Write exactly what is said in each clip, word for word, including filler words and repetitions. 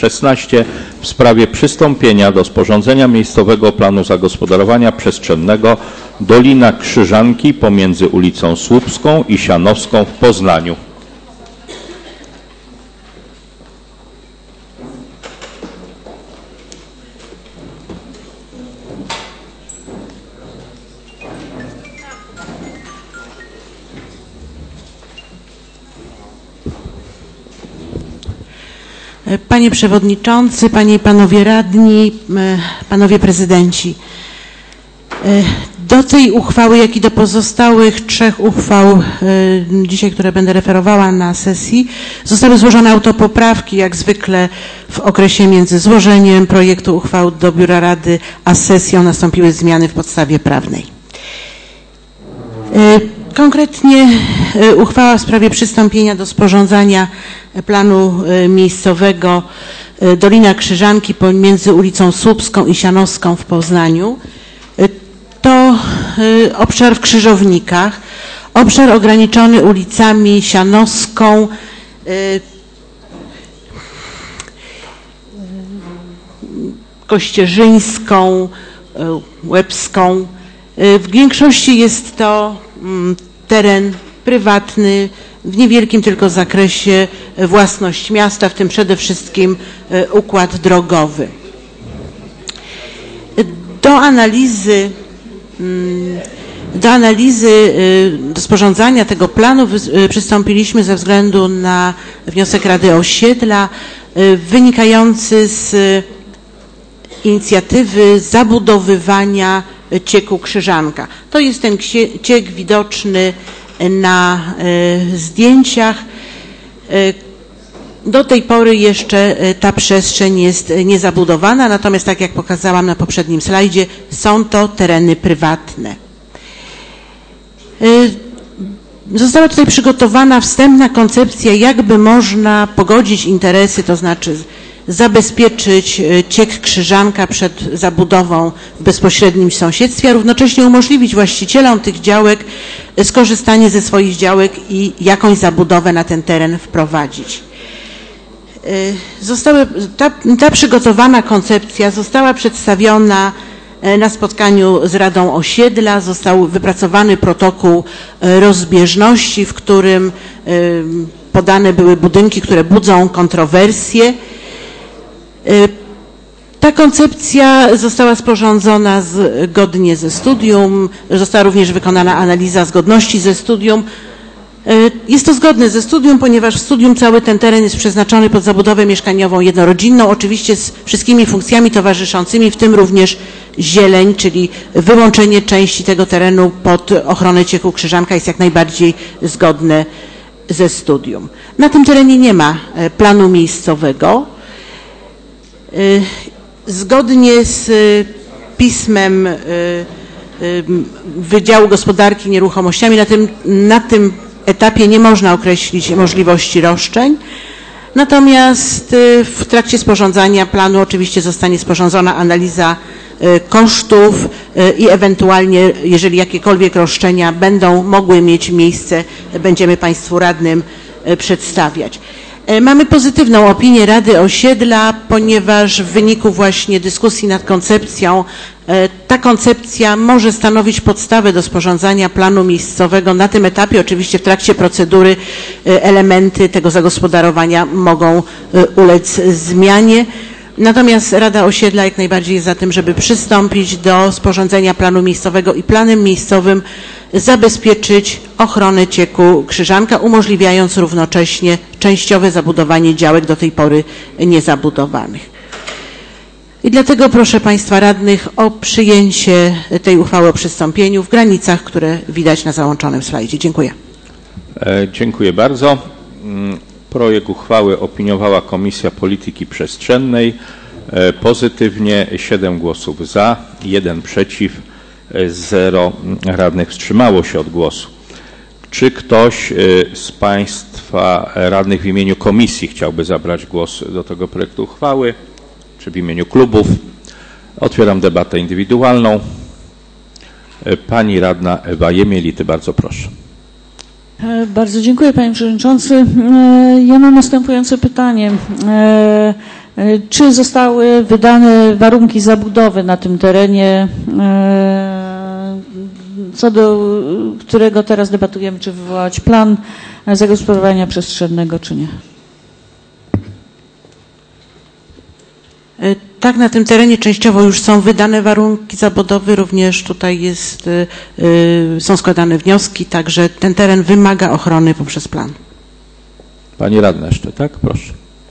szesnaście w sprawie przystąpienia do sporządzenia miejscowego planu zagospodarowania przestrzennego Dolina Krzyżanki pomiędzy ulicą Słupską i Sianowską w Poznaniu. Panie Przewodniczący, Panie i Panowie Radni, Panowie Prezydenci. Do tej uchwały, jak i do pozostałych trzech uchwał dzisiaj, które będę referowała na sesji, zostały złożone autopoprawki, jak zwykle w okresie między złożeniem projektu uchwał do Biura Rady a sesją nastąpiły zmiany w podstawie prawnej. Konkretnie uchwała w sprawie przystąpienia do sporządzania planu miejscowego Dolina Krzyżanki pomiędzy ulicą Słupską i Sianowską w Poznaniu. To obszar w Krzyżownikach, obszar ograniczony ulicami Sianowską, Kościerzyńską, Łebską. W większości jest to teren prywatny, w niewielkim tylko zakresie własność miasta, w tym przede wszystkim układ drogowy. Do analizy, do analizy, do sporządzania tego planu przystąpiliśmy ze względu na wniosek Rady Osiedla wynikający z inicjatywy zabudowywania cieku Krzyżanka. To jest ten ciek widoczny na zdjęciach. Do tej pory jeszcze ta przestrzeń jest niezabudowana, natomiast tak jak pokazałam na poprzednim slajdzie, są to tereny prywatne. Została tutaj przygotowana wstępna koncepcja, jakby można pogodzić interesy, to znaczy zabezpieczyć ciek Krzyżanka przed zabudową w bezpośrednim sąsiedztwie, a równocześnie umożliwić właścicielom tych działek skorzystanie ze swoich działek i jakąś zabudowę na ten teren wprowadzić. Zostały, ta, ta przygotowana koncepcja została przedstawiona na spotkaniu z Radą Osiedla, został wypracowany protokół rozbieżności, w którym podane były budynki, które budzą kontrowersje. Ta koncepcja została sporządzona zgodnie ze studium, została również wykonana analiza zgodności ze studium. Jest to zgodne ze studium, ponieważ w studium cały ten teren jest przeznaczony pod zabudowę mieszkaniową jednorodzinną, oczywiście z wszystkimi funkcjami towarzyszącymi, w tym również zieleń, czyli wyłączenie części tego terenu pod ochronę cieku Krzyżanka jest jak najbardziej zgodne ze studium. Na tym terenie nie ma planu miejscowego. Zgodnie z pismem Wydziału Gospodarki Nieruchomościami na tym, na tym etapie nie można określić możliwości roszczeń, natomiast w trakcie sporządzania planu oczywiście zostanie sporządzona analiza kosztów i ewentualnie, jeżeli jakiekolwiek roszczenia będą mogły mieć miejsce, będziemy Państwu radnym przedstawiać. Mamy pozytywną opinię Rady Osiedla, ponieważ w wyniku właśnie dyskusji nad koncepcją ta koncepcja może stanowić podstawę do sporządzania planu miejscowego. Na tym etapie oczywiście w trakcie procedury elementy tego zagospodarowania mogą ulec zmianie. Natomiast Rada Osiedla jak najbardziej jest za tym, żeby przystąpić do sporządzenia planu miejscowego i planem miejscowym zabezpieczyć ochronę cieku Krzyżanka, umożliwiając równocześnie częściowe zabudowanie działek do tej pory niezabudowanych. I dlatego proszę Państwa radnych o przyjęcie tej uchwały o przystąpieniu w granicach, które widać na załączonym slajdzie. Dziękuję. E, dziękuję bardzo. Projekt uchwały opiniowała Komisja Polityki Przestrzennej. E, pozytywnie siedem głosów za, jeden przeciw, zero radnych wstrzymało się od głosu. Czy ktoś z Państwa radnych w imieniu komisji chciałby zabrać głos do tego projektu uchwały, czy w imieniu klubów? Otwieram debatę indywidualną. Pani radna Ewa Jemielity, bardzo proszę. Bardzo dziękuję Panie Przewodniczący. Ja mam następujące pytanie. Czy zostały wydane warunki zabudowy na tym terenie, co do którego teraz debatujemy, czy wywołać plan zagospodarowania przestrzennego, czy nie? Tak, na tym terenie częściowo już są wydane warunki zabudowy, również tutaj jest, są składane wnioski, także ten teren wymaga ochrony poprzez plan. Pani radna jeszcze, tak? Proszę.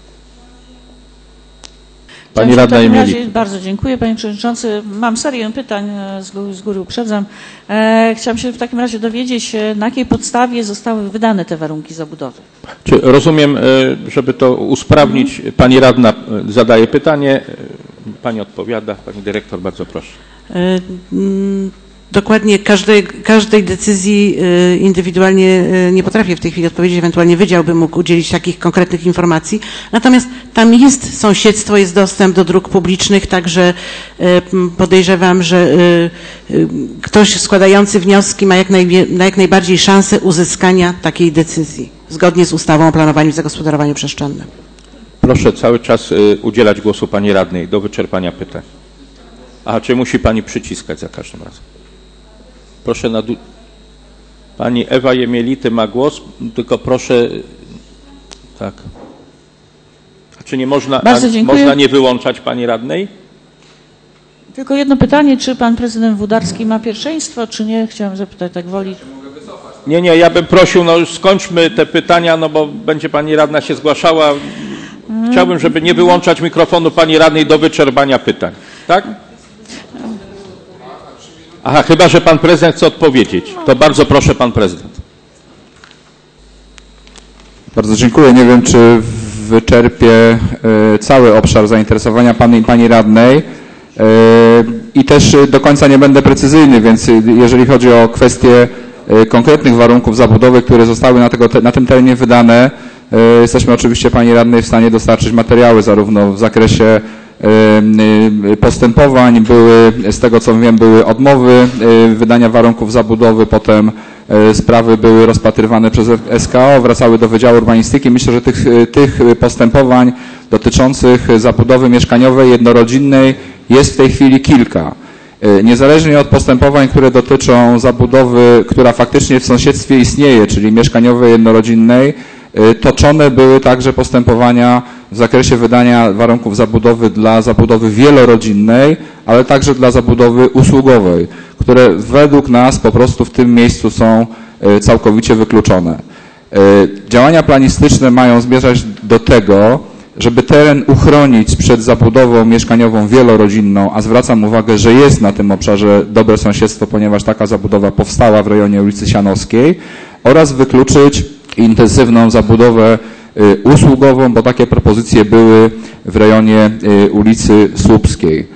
Pani Chciałam radna w takim Emilii. razie, bardzo dziękuję, panie przewodniczący. Mam serię pytań, z góry, z góry uprzedzam. E, chciałam się w takim razie dowiedzieć, na jakiej podstawie zostały wydane te warunki zabudowy. Czy rozumiem, żeby to usprawnić, pani radna zadaje pytanie, pani odpowiada, pani dyrektor, bardzo proszę. Dokładnie każdej, każdej decyzji indywidualnie nie potrafię w tej chwili odpowiedzieć, ewentualnie wydział by mógł udzielić takich konkretnych informacji. Natomiast tam jest sąsiedztwo, jest dostęp do dróg publicznych, także podejrzewam, że ktoś składający wnioski ma jak, naj, jak najbardziej szansę uzyskania takiej decyzji, zgodnie z ustawą o planowaniu i zagospodarowaniu przestrzennym. Proszę cały czas udzielać głosu pani radnej do wyczerpania pytań. A czy musi pani przyciskać za każdym razem? Proszę na... Pani Ewa Jemielity ma głos, tylko proszę... Tak. A czy nie można, Bardzo dziękuję. można nie wyłączać pani radnej? Tylko jedno pytanie, czy pan prezydent Włodarski ma pierwszeństwo, czy nie? Chciałem zapytać tak woli. Nie, nie, ja bym prosił, no już skończmy te pytania, no bo będzie pani radna się zgłaszała. Chciałbym, żeby nie wyłączać mikrofonu pani radnej do wyczerpania pytań. Tak? Aha, chyba że pan prezydent chce odpowiedzieć. To bardzo proszę, pan prezydent. Bardzo dziękuję. Nie wiem, czy wyczerpię cały obszar zainteresowania pani, pani radnej i też do końca nie będę precyzyjny, więc jeżeli chodzi o kwestie konkretnych warunków zabudowy, które zostały na, tego, na tym terenie wydane, jesteśmy oczywiście pani radnej w stanie dostarczyć materiały zarówno w zakresie postępowań, były, z tego co wiem, były odmowy wydania warunków zabudowy, potem sprawy były rozpatrywane przez S K O, wracały do Wydziału Urbanistyki. Myślę, że tych, tych postępowań dotyczących zabudowy mieszkaniowej jednorodzinnej jest w tej chwili kilka. Niezależnie od postępowań, które dotyczą zabudowy, która faktycznie w sąsiedztwie istnieje, czyli mieszkaniowej jednorodzinnej, toczone były także postępowania w zakresie wydania warunków zabudowy dla zabudowy wielorodzinnej, ale także dla zabudowy usługowej, które według nas po prostu w tym miejscu są całkowicie wykluczone. Działania planistyczne mają zmierzać do tego, żeby teren uchronić przed zabudową mieszkaniową wielorodzinną, a zwracam uwagę, że jest na tym obszarze dobre sąsiedztwo, ponieważ taka zabudowa powstała w rejonie ulicy Sianowskiej, oraz wykluczyć intensywną zabudowę usługową, bo takie propozycje były w rejonie ulicy Słupskiej.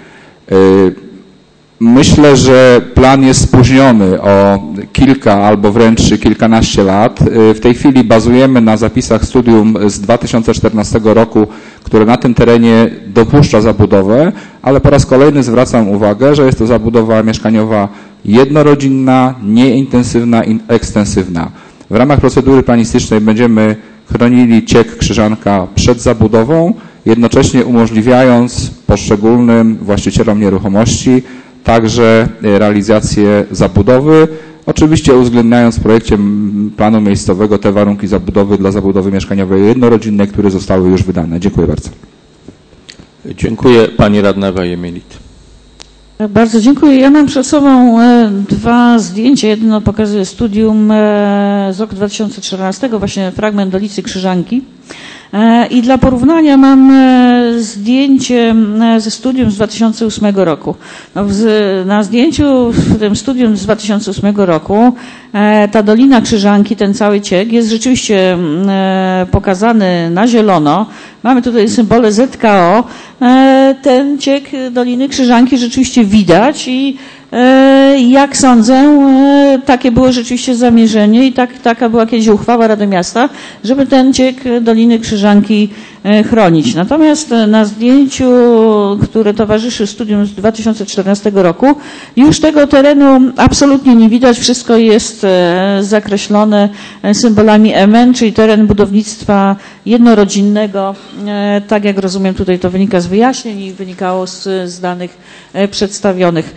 Myślę, że plan jest spóźniony o kilka albo wręcz kilkanaście lat. W tej chwili bazujemy na zapisach studium z dwa tysiące czternastego roku, które na tym terenie dopuszcza zabudowę, ale po raz kolejny zwracam uwagę, że jest to zabudowa mieszkaniowa jednorodzinna, nieintensywna i ekstensywna. W ramach procedury planistycznej będziemy chronili ciek Krzyżanka przed zabudową, jednocześnie umożliwiając poszczególnym właścicielom nieruchomości także realizację zabudowy, oczywiście uwzględniając w projekcie planu miejscowego te warunki zabudowy dla zabudowy mieszkaniowej jednorodzinnej, które zostały już wydane. Dziękuję bardzo. Dziękuję. Pani radna Ewa Jemielit. Bardzo dziękuję. Ja mam przed sobą dwa zdjęcia. Jedno pokazuje studium z roku dwa tysiące czternastego, właśnie fragment ulicy Krzyżanki. I dla porównania mam zdjęcie ze studium z dwa tysiące ósmego roku. No, na zdjęciu w tym studium z dwa tysiące ósmego roku ta Dolina Krzyżanki, ten cały ciek jest rzeczywiście pokazany na zielono. Mamy tutaj symbole Z K O. Ten ciek Doliny Krzyżanki rzeczywiście widać i jak sądzę, takie było rzeczywiście zamierzenie i tak, taka była kiedyś uchwała Rady Miasta, żeby ten ciek Doliny Krzyżanki chronić. Natomiast na zdjęciu, które towarzyszy studium z dwa tysiące czternastego roku, już tego terenu absolutnie nie widać. Wszystko jest zakreślone symbolami M N, czyli teren budownictwa jednorodzinnego. Tak jak rozumiem, tutaj to wynika z wyjaśnień i wynikało z, z danych przedstawionych.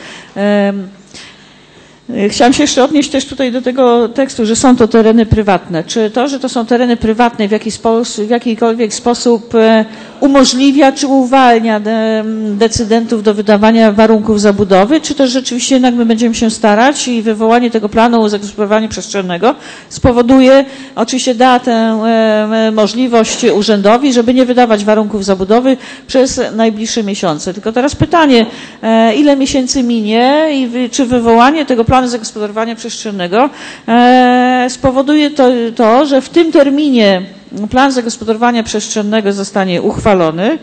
Chciałam się jeszcze odnieść też tutaj do tego tekstu, że są to tereny prywatne. Czy to, że to są tereny prywatne w, jaki sposób, w jakikolwiek sposób umożliwia czy uwalnia de, decydentów do wydawania warunków zabudowy, czy też rzeczywiście jednak my będziemy się starać i wywołanie tego planu zagospodarowania przestrzennego spowoduje, oczywiście da tę e, możliwość urzędowi, żeby nie wydawać warunków zabudowy przez najbliższe miesiące. Tylko teraz pytanie, e, ile miesięcy minie i czy wywołanie tego planu zagospodarowania przestrzennego e, spowoduje to, to, że w tym terminie plan zagospodarowania przestrzennego zostanie uchwalony.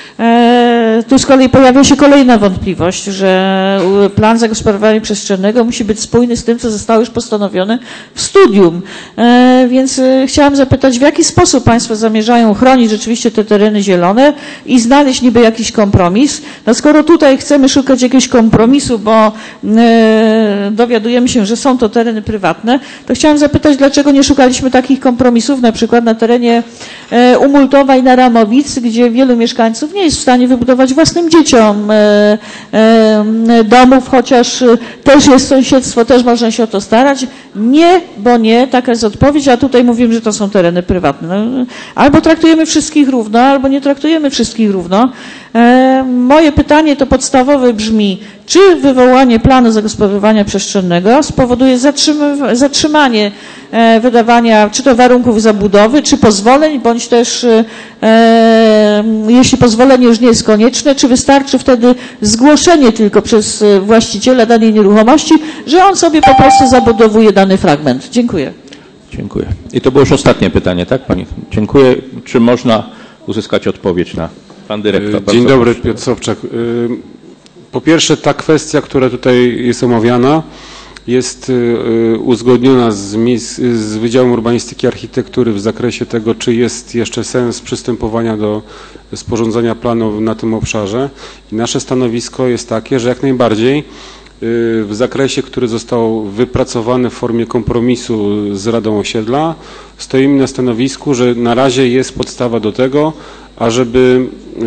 E, tu z kolei pojawia się kolejna wątpliwość, że plan zagospodarowania przestrzennego musi być spójny z tym, co zostało już postanowione w studium. E, więc e, chciałam zapytać, w jaki sposób Państwo zamierzają chronić rzeczywiście te tereny zielone i znaleźć niby jakiś kompromis. No skoro tutaj chcemy szukać jakiegoś kompromisu, bo e, dowiadujemy się, że są to tereny prywatne, to chciałam zapytać, dlaczego nie szukaliśmy takich kompromisów, na przykład na terenie e, Umultowa i Naramowic, gdzie wielu mieszkańców nie jest w stanie wybudować własnym dzieciom e, e, domów, chociaż też jest sąsiedztwo, też można się o to starać. Nie, bo nie, taka jest odpowiedź, a tutaj mówimy, że to są tereny prywatne. No, albo traktujemy wszystkich równo, albo nie traktujemy wszystkich równo. E, moje pytanie to podstawowe brzmi, czy wywołanie planu zagospodarowania przestrzennego spowoduje zatrzym- zatrzymanie e, wydawania czy to warunków zabudowy, czy pozwoleń, bądź też e, jeśli pozwolenie już nie jest konieczne, czy wystarczy wtedy zgłoszenie tylko przez właściciela danej nieruchomości, że on sobie po prostu zabudowuje dany fragment. Dziękuję. Dziękuję. I to było już ostatnie pytanie, tak Pani? Dziękuję. Czy można uzyskać odpowiedź na Pan Dyrektor? Dzień dobry, Piotr Sobczak. Po pierwsze, ta kwestia, która tutaj jest omawiana, jest uzgodniona z, z Wydziałem Urbanistyki i Architektury w zakresie tego, czy jest jeszcze sens przystępowania do sporządzania planu na tym obszarze. I nasze stanowisko jest takie, że jak najbardziej w zakresie, który został wypracowany w formie kompromisu z Radą Osiedla, stoimy na stanowisku, że na razie jest podstawa do tego, ażeby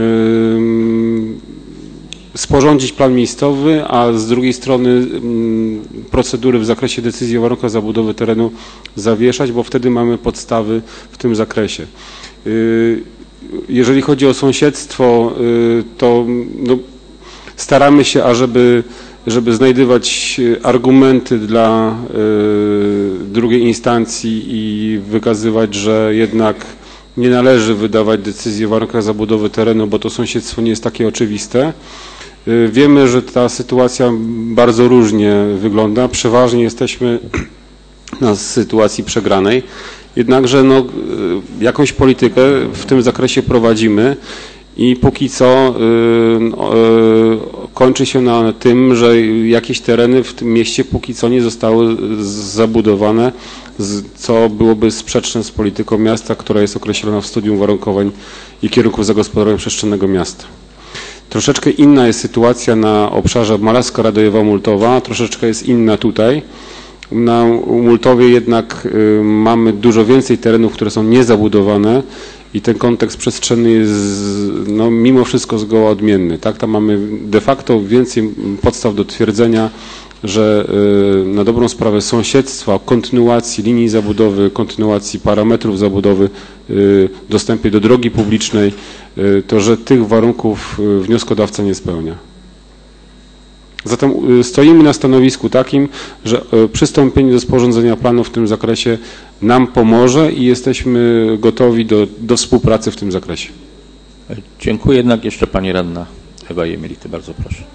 sporządzić plan miejscowy, a z drugiej strony procedury w zakresie decyzji o warunkach zabudowy terenu zawieszać, bo wtedy mamy podstawy w tym zakresie. Jeżeli chodzi o sąsiedztwo, to no, staramy się, ażeby żeby znajdywać argumenty dla drugiej instancji i wykazywać, że jednak nie należy wydawać decyzji o warunkach zabudowy terenu, bo to sąsiedztwo nie jest takie oczywiste. Wiemy, że ta sytuacja bardzo różnie wygląda. Przeważnie jesteśmy na sytuacji przegranej. Jednakże no, jakąś politykę w tym zakresie prowadzimy i póki co y, y, kończy się na tym, że jakieś tereny w tym mieście póki co nie zostały zabudowane, z, co byłoby sprzeczne z polityką miasta, która jest określona w studium uwarunkowań i kierunków zagospodarowania przestrzennego miasta. Troszeczkę inna jest sytuacja na obszarze Malarska-Radojewa-Multowa, troszeczkę jest inna tutaj. Na Multowie jednak y, mamy dużo więcej terenów, które są niezabudowane i ten kontekst przestrzenny jest no, mimo wszystko zgoła odmienny. Tak? Tam mamy de facto więcej podstaw do twierdzenia, że y, na dobrą sprawę sąsiedztwa, kontynuacji linii zabudowy, kontynuacji parametrów zabudowy, y, dostępie do drogi publicznej, y, to że tych warunków y, wnioskodawca nie spełnia. Zatem stoimy na stanowisku takim, że przystąpienie do sporządzenia planu w tym zakresie nam pomoże i jesteśmy gotowi do, do współpracy w tym zakresie. Dziękuję. Jednak jeszcze Pani Radna Ewa Jemelity. Bardzo proszę.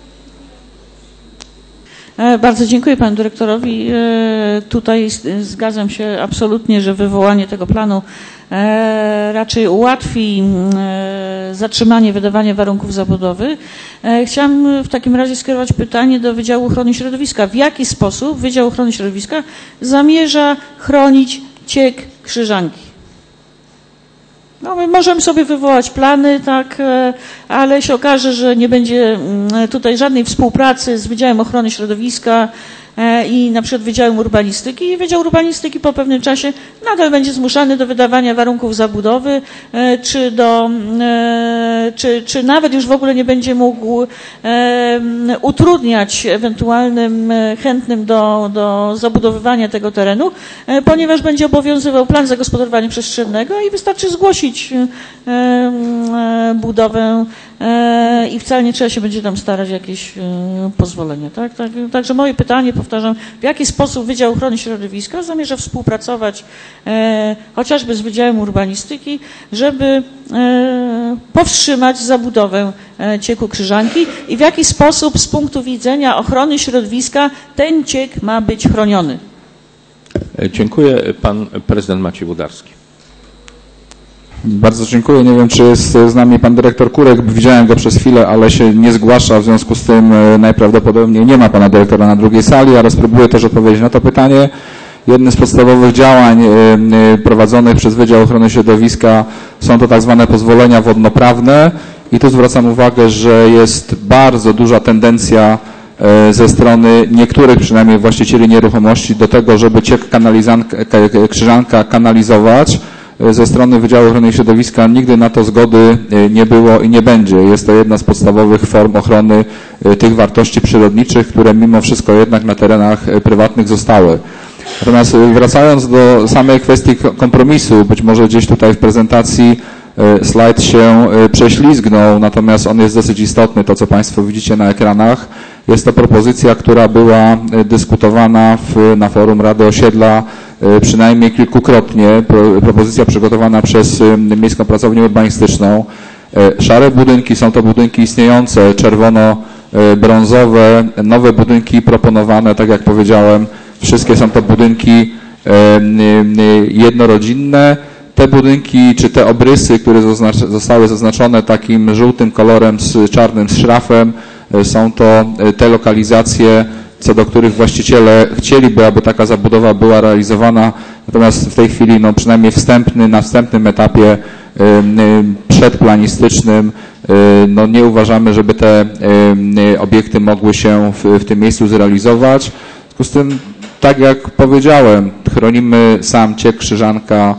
Bardzo dziękuję Panu Dyrektorowi. Tutaj zgadzam się absolutnie, że wywołanie tego planu raczej ułatwi zatrzymanie wydawania warunków zabudowy. Chciałam w takim razie skierować pytanie do Wydziału Ochrony Środowiska. W jaki sposób Wydział Ochrony Środowiska zamierza chronić ciek Krzyżanki? No, my możemy sobie wywołać plany, tak, ale się okaże, że nie będzie tutaj żadnej współpracy z Wydziałem Ochrony Środowiska i na przykład Wydziałem Urbanistyki i Wydział Urbanistyki po pewnym czasie nadal będzie zmuszany do wydawania warunków zabudowy, czy do, czy, czy nawet już w ogóle nie będzie mógł utrudniać ewentualnym chętnym do, do zabudowywania tego terenu, ponieważ będzie obowiązywał plan zagospodarowania przestrzennego i wystarczy zgłosić budowę i wcale nie trzeba się będzie tam starać jakieś pozwolenia. Tak? Tak, także moje pytanie, powtarzam, w jaki sposób Wydział Ochrony Środowiska zamierza współpracować e, chociażby z Wydziałem Urbanistyki, żeby e, powstrzymać zabudowę e, cieku Krzyżanki i w jaki sposób z punktu widzenia ochrony środowiska ten ciek ma być chroniony. Dziękuję. Pan prezydent Maciej Budarski. Bardzo dziękuję. Nie wiem, czy jest z nami pan dyrektor Kurek. Widziałem go przez chwilę, ale się nie zgłasza. W związku z tym najprawdopodobniej nie ma pana dyrektora na drugiej sali, ale spróbuję też odpowiedzieć na to pytanie. Jednym z podstawowych działań prowadzonych przez Wydział Ochrony Środowiska są to tak zwane pozwolenia wodnoprawne i tu zwracam uwagę, że jest bardzo duża tendencja ze strony niektórych przynajmniej właścicieli nieruchomości do tego, żeby ciek Krzyżanka kanalizować. Ze strony Wydziału Ochrony Środowiska nigdy na to zgody nie było i nie będzie. Jest to jedna z podstawowych form ochrony tych wartości przyrodniczych, które mimo wszystko jednak na terenach prywatnych zostały. Natomiast wracając do samej kwestii kompromisu, być może gdzieś tutaj w prezentacji slajd się prześlizgnął, natomiast on jest dosyć istotny, to co Państwo widzicie na ekranach. Jest to propozycja, która była dyskutowana w, na forum Rady Osiedla przynajmniej kilkukrotnie. Propozycja przygotowana przez Miejską Pracownię Urbanistyczną. Szare budynki są to budynki istniejące, czerwono-brązowe, nowe budynki proponowane, tak jak powiedziałem, wszystkie są to budynki jednorodzinne. Te budynki, czy te obrysy, które zostały zaznaczone takim żółtym kolorem z czarnym szrafem, są to te lokalizacje, co do których właściciele chcieliby, aby taka zabudowa była realizowana. Natomiast w tej chwili, no przynajmniej wstępny, na wstępnym etapie przedplanistycznym, no nie uważamy, żeby te obiekty mogły się w, w tym miejscu zrealizować. W związku z tym, tak jak powiedziałem, chronimy sam ciek Krzyżanka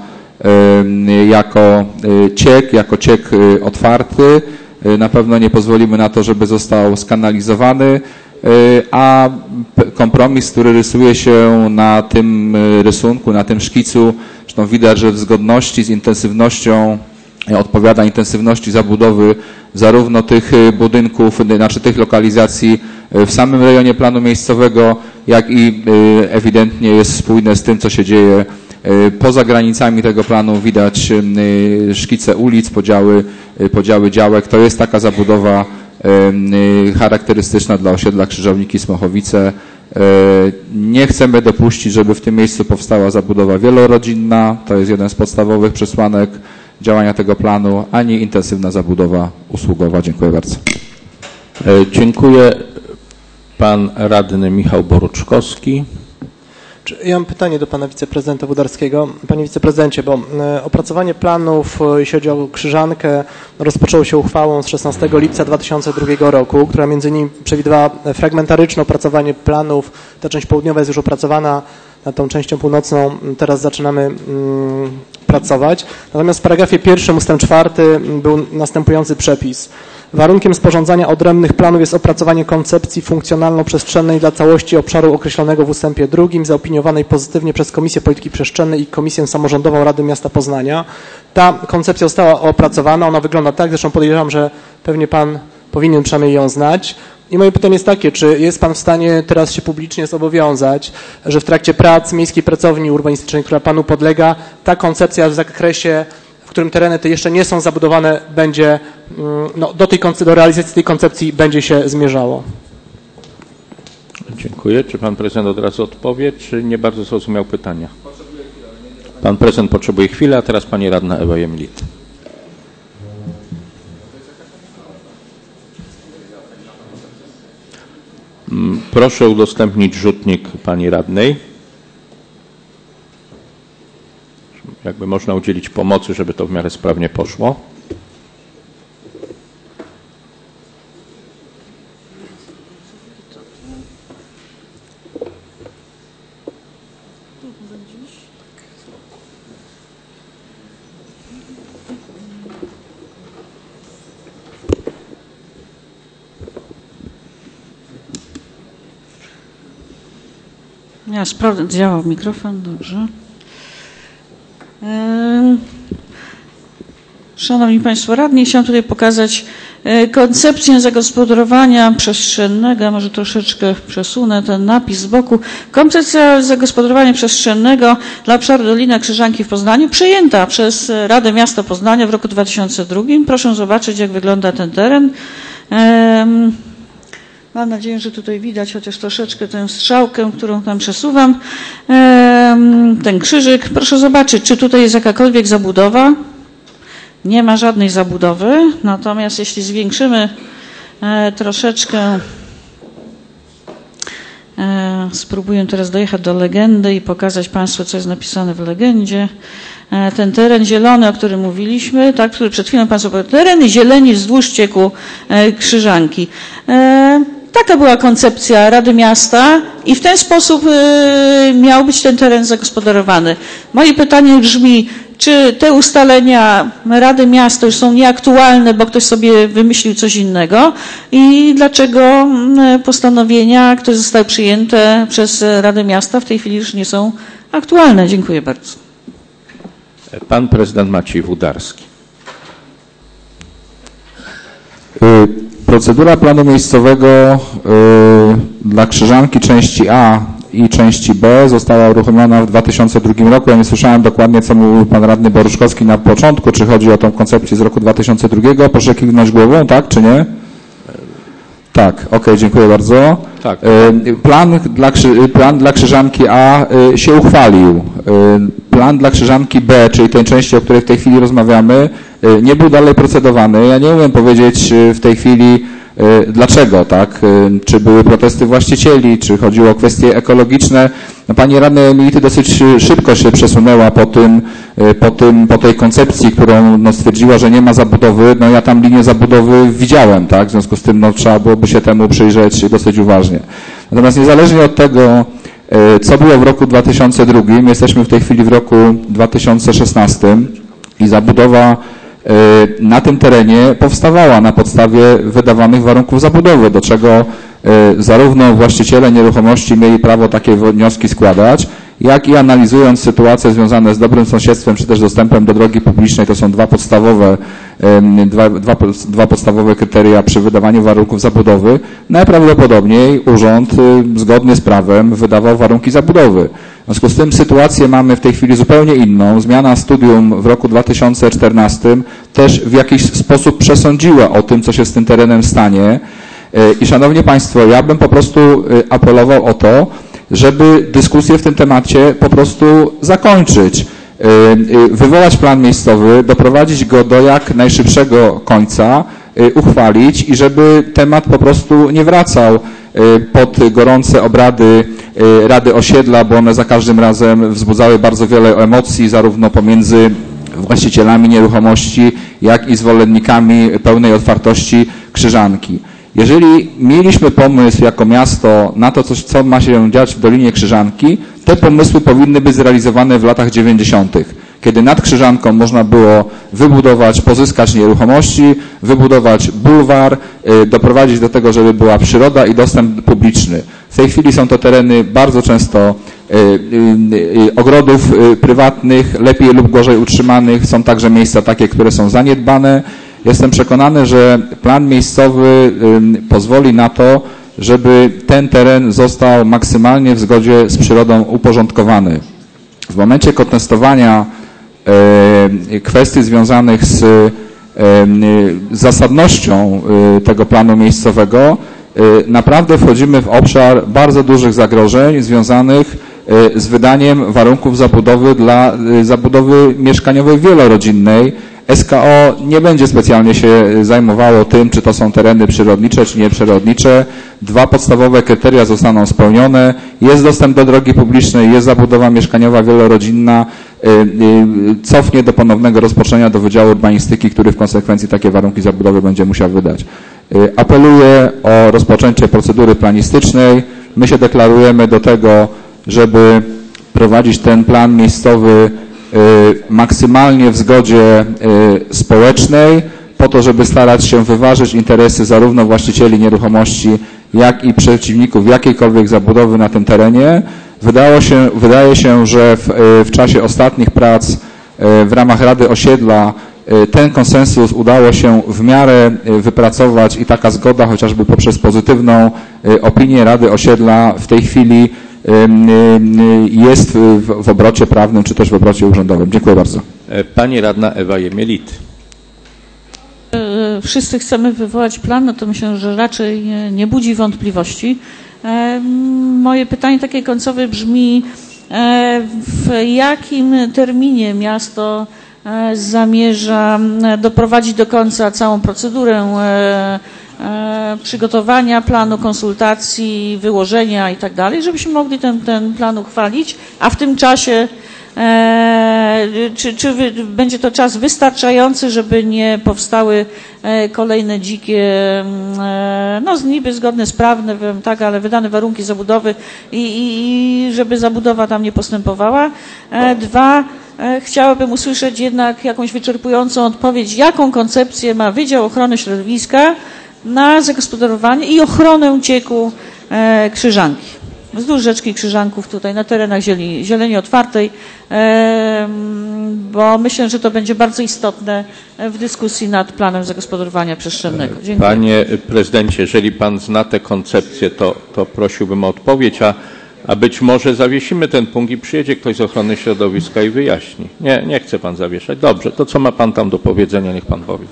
jako ciek, jako ciek otwarty. Na pewno nie pozwolimy na to, żeby został skanalizowany, a kompromis, który rysuje się na tym rysunku, na tym szkicu, zresztą widać, że w zgodności z intensywnością, odpowiada intensywności zabudowy zarówno tych budynków, znaczy tych lokalizacji w samym rejonie planu miejscowego, jak i ewidentnie jest spójne z tym, co się dzieje poza granicami tego planu. Widać szkice ulic, podziały, podziały działek. To jest taka zabudowa charakterystyczna dla osiedla Krzyżowniki-Smochowice. Nie chcemy dopuścić, żeby w tym miejscu powstała zabudowa wielorodzinna. To jest jeden z podstawowych przesłanek działania tego planu, ani intensywna zabudowa usługowa. Dziękuję bardzo. Dziękuję. Pan radny Michał Boruczkowski. Ja mam pytanie do pana wiceprezydenta Budarskiego. Panie wiceprezydencie, bo opracowanie planów, jeśli chodzi o Krzyżankę, rozpoczęło się uchwałą z szesnastego lipca dwa tysiące drugiego roku, która między innymi przewidywała fragmentaryczne opracowanie planów. Ta część południowa jest już opracowana, nad tą częścią północną teraz zaczynamy mm, pracować. Natomiast w paragrafie pierwszym ustęp czwarty był następujący przepis. Warunkiem sporządzania odrębnych planów jest opracowanie koncepcji funkcjonalno-przestrzennej dla całości obszaru określonego w ustępie drugim, zaopiniowanej pozytywnie przez Komisję Polityki Przestrzennej i Komisję Samorządową Rady Miasta Poznania. Ta koncepcja została opracowana, ona wygląda tak, zresztą podejrzewam, że pewnie pan powinien przynajmniej ją znać. I moje pytanie jest takie, czy jest pan w stanie teraz się publicznie zobowiązać, że w trakcie prac Miejskiej Pracowni Urbanistycznej, która panu podlega, ta koncepcja w zakresie, w którym tereny te jeszcze nie są zabudowane, będzie, no, do, tej, do realizacji tej koncepcji będzie się zmierzało? Dziękuję. Czy pan prezydent od razu odpowie, czy nie bardzo zrozumiał pytania? Pan prezydent potrzebuje chwilę, a teraz pani radna Ewa Jemlit. Proszę udostępnić rzutnik pani radnej. jakby można udzielić pomocy, żeby to w miarę sprawnie poszło. Ja sprawdzę, działał mikrofon, dobrze. Szanowni Państwo Radni, chciałam tutaj pokazać koncepcję zagospodarowania przestrzennego, może troszeczkę przesunę ten napis z boku. Koncepcja zagospodarowania przestrzennego dla obszaru Dolina Krzyżanki w Poznaniu przyjęta przez Radę Miasta Poznania w roku dwa tysiące drugim. Proszę zobaczyć, jak wygląda ten teren. Mam nadzieję, że tutaj widać chociaż troszeczkę tę strzałkę, którą tam przesuwam. Ten krzyżyk. Proszę zobaczyć, czy tutaj jest jakakolwiek zabudowa. Nie ma żadnej zabudowy. Natomiast jeśli zwiększymy troszeczkę, spróbuję teraz dojechać do legendy i pokazać Państwu, co jest napisane w legendzie. Ten teren zielony, o którym mówiliśmy, tak, który przed chwilą Państwu powiedział, tereny zieleni wzdłuż ścieku Krzyżanki. Taka była koncepcja Rady Miasta i w ten sposób y, miał być ten teren zagospodarowany. Moje pytanie brzmi, czy te ustalenia Rady Miasta już są nieaktualne, bo ktoś sobie wymyślił coś innego i dlaczego postanowienia, które zostały przyjęte przez Radę Miasta w tej chwili już nie są aktualne? Dziękuję bardzo. Pan prezydent Maciej Wódarski. Procedura planu miejscowego y, dla Krzyżanki części A i części B została uruchomiona w dwa tysiące drugim roku. Ja nie słyszałem dokładnie, co mówił pan radny Boruszkowski na początku, czy chodzi o tą koncepcję z roku dwa tysiące drugiego. Proszę kiwnąć głową, tak czy nie? Tak, okej, okay, dziękuję bardzo. Tak. Y, plan, dla, plan dla Krzyżanki A y, się uchwalił. Y, plan dla Krzyżanki B, czyli tej części, o której w tej chwili rozmawiamy, nie był dalej procedowany. Ja nie umiem powiedzieć w tej chwili dlaczego, tak? Czy były protesty właścicieli, czy chodziło o kwestie ekologiczne. No, pani radna Emility dosyć szybko się przesunęła po tym, po tym, po tej koncepcji, którą no, stwierdziła, że nie ma zabudowy. No ja tam linię zabudowy widziałem, tak? W związku z tym no, trzeba byłoby się temu przyjrzeć dosyć uważnie. Natomiast niezależnie od tego, co było w roku dwa tysiące drugim, jesteśmy w tej chwili w roku dwa tysiące szesnastym i zabudowa na tym terenie powstawała na podstawie wydawanych warunków zabudowy, do czego zarówno właściciele nieruchomości mieli prawo takie wnioski składać, jak i analizując sytuacje związane z dobrym sąsiedztwem, czy też dostępem do drogi publicznej, to są dwa podstawowe, dwa, dwa, dwa podstawowe kryteria przy wydawaniu warunków zabudowy, najprawdopodobniej urząd zgodnie z prawem wydawał warunki zabudowy. W związku z tym sytuację mamy w tej chwili zupełnie inną. Zmiana studium w roku dwa tysiące czternastym też w jakiś sposób przesądziła o tym, co się z tym terenem stanie. I szanowni Państwo, ja bym po prostu apelował o to, żeby dyskusję w tym temacie po prostu zakończyć, wywołać plan miejscowy, doprowadzić go do jak najszybszego końca, uchwalić i żeby temat po prostu nie wracał pod gorące obrady Rady Osiedla, bo one za każdym razem wzbudzały bardzo wiele emocji, zarówno pomiędzy właścicielami nieruchomości, jak i zwolennikami pełnej otwartości Krzyżanki. Jeżeli mieliśmy pomysł jako miasto na to, coś, co ma się dziać w Dolinie Krzyżanki, te pomysły powinny być zrealizowane w latach dziewięćdziesiątych, kiedy nad Krzyżanką można było wybudować, pozyskać nieruchomości, wybudować bulwar, doprowadzić do tego, żeby była przyroda i dostęp publiczny. W tej chwili są to tereny bardzo często ogrodów prywatnych, lepiej lub gorzej utrzymanych. Są także miejsca takie, które są zaniedbane. Jestem przekonany, że plan miejscowy pozwoli na to, żeby ten teren został maksymalnie w zgodzie z przyrodą uporządkowany. W momencie kontestowania kwestii związanych z zasadnością tego planu miejscowego naprawdę wchodzimy w obszar bardzo dużych zagrożeń związanych z wydaniem warunków zabudowy dla zabudowy mieszkaniowej wielorodzinnej. S K O nie będzie specjalnie się zajmowało tym, czy to są tereny przyrodnicze, czy nieprzyrodnicze. Dwa podstawowe kryteria zostaną spełnione. Jest dostęp do drogi publicznej, jest zabudowa mieszkaniowa wielorodzinna. cofnie do ponownego rozpoczęcia do Wydziału Urbanistyki, który w konsekwencji takie warunki zabudowy będzie musiał wydać. Apeluję o rozpoczęcie procedury planistycznej. My się deklarujemy do tego, żeby prowadzić ten plan miejscowy maksymalnie w zgodzie społecznej, po to, żeby starać się wyważyć interesy zarówno właścicieli nieruchomości, jak i przeciwników jakiejkolwiek zabudowy na tym terenie. Wydało się, wydaje się, że w, w czasie ostatnich prac w ramach Rady Osiedla ten konsensus udało się w miarę wypracować i taka zgoda chociażby poprzez pozytywną opinię Rady Osiedla w tej chwili jest w, w obrocie prawnym czy też w obrocie urzędowym. Dziękuję bardzo. Pani radna Ewa Jemielit. Wszyscy chcemy wywołać plan, no to myślę, że raczej nie budzi wątpliwości. Moje pytanie takie końcowe brzmi, w jakim terminie miasto zamierza doprowadzić do końca całą procedurę przygotowania planu, konsultacji, wyłożenia i tak dalej, żebyśmy mogli ten, ten plan uchwalić, a w tym czasie Czy, czy wy, będzie to czas wystarczający, żeby nie powstały kolejne dzikie, no niby zgodne z prawem, tak, ale wydane warunki zabudowy i, i żeby zabudowa tam nie postępowała. Dwa, chciałabym usłyszeć jednak jakąś wyczerpującą odpowiedź, jaką koncepcję ma Wydział Ochrony Środowiska na zagospodarowanie i ochronę cieku Krzyżanki. Wzdłuż rzeczki Krzyżanków tutaj na terenach zieleni, zieleni otwartej, bo myślę, że to będzie bardzo istotne w dyskusji nad planem zagospodarowania przestrzennego. Dziękuję. Panie prezydencie, jeżeli pan zna tę koncepcję, to, to prosiłbym o odpowiedź, a, a być może zawiesimy ten punkt i przyjedzie ktoś z ochrony środowiska i wyjaśni. Nie, nie chce pan zawieszać. Dobrze, to co ma pan tam do powiedzenia, niech pan powie.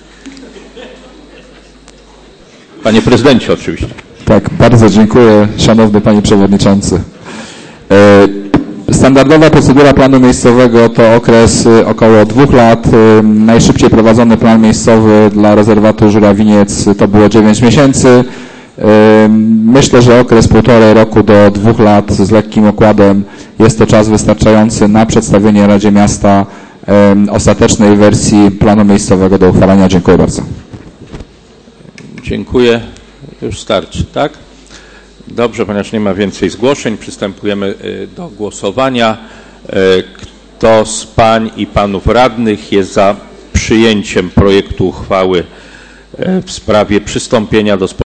Panie prezydencie oczywiście. Tak, bardzo dziękuję, szanowny panie przewodniczący. Standardowa procedura planu miejscowego to okres około dwóch lat. Najszybciej prowadzony plan miejscowy dla rezerwatu Żurawiniec to było dziewięć miesięcy. Myślę, że okres półtorej roku do dwóch lat z lekkim okładem jest to czas wystarczający na przedstawienie Radzie Miasta ostatecznej wersji planu miejscowego do uchwalenia. Dziękuję bardzo. Dziękuję. Już starczy, tak? Dobrze, ponieważ nie ma więcej zgłoszeń, przystępujemy do głosowania. Kto z pań i panów radnych jest za przyjęciem projektu uchwały w sprawie przystąpienia do